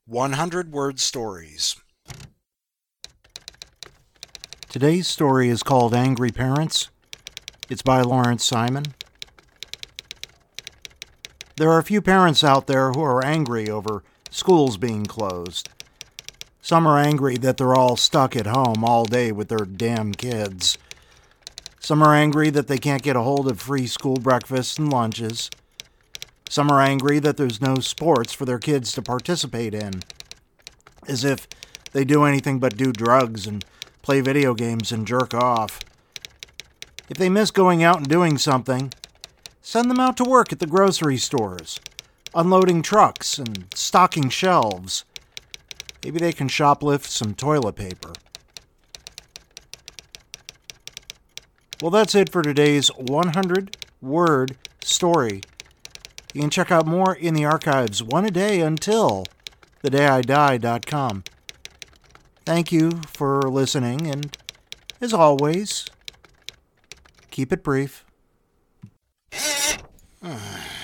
100-word stories. Today's story is called Angry Parents. It's by Lawrence Simon. There are a few parents out there who are angry over schools being closed. Some are angry that they're all stuck at home all day with their damn kids. Some are angry that they can't get a hold of free school breakfasts and lunches. Some are angry that there's no sports for their kids to participate in, as if they do anything but do drugs and play video games and jerk off. If they miss going out and doing something, send them out to work at the grocery stores, unloading trucks and stocking shelves. Maybe they can shoplift some toilet paper. Well, that's it for today's 100-word story. You can check out more in the archives, one a day until thedayidie.com. Thank you for listening, and as always, keep it brief.